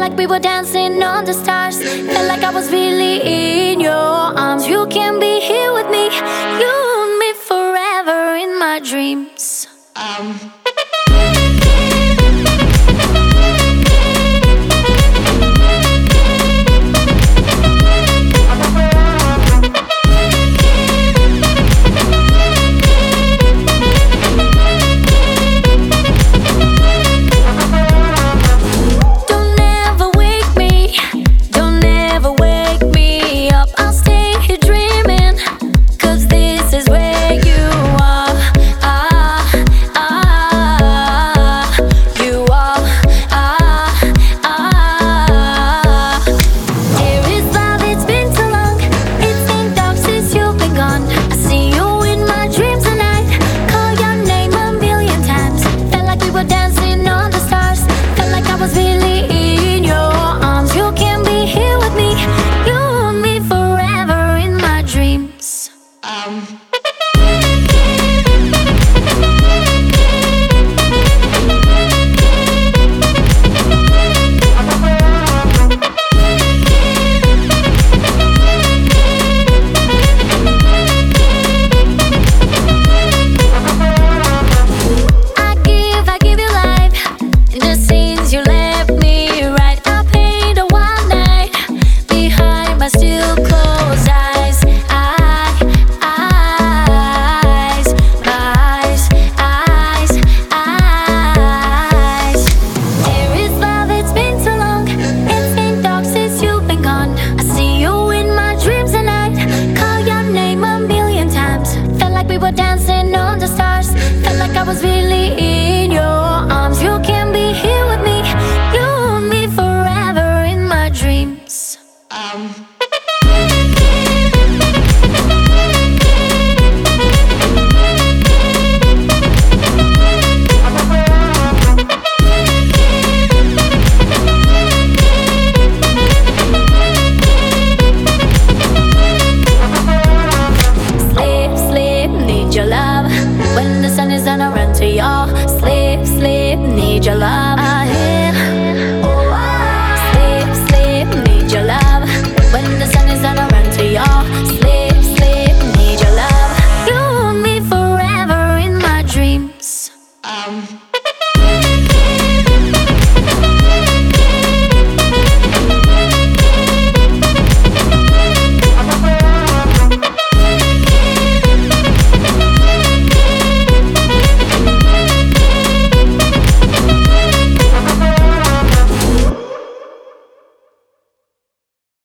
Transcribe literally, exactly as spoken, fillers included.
like we were dancing on the stars. Felt like I was really in your arms. You can be here with me, you and me forever in my dreams. um. Dancing on the stars, felt like I was really in your arms. You can be here with me, you and me forever in my dreams. um. When the sun is down, I run to y'all. Sleep, sleep, need your love.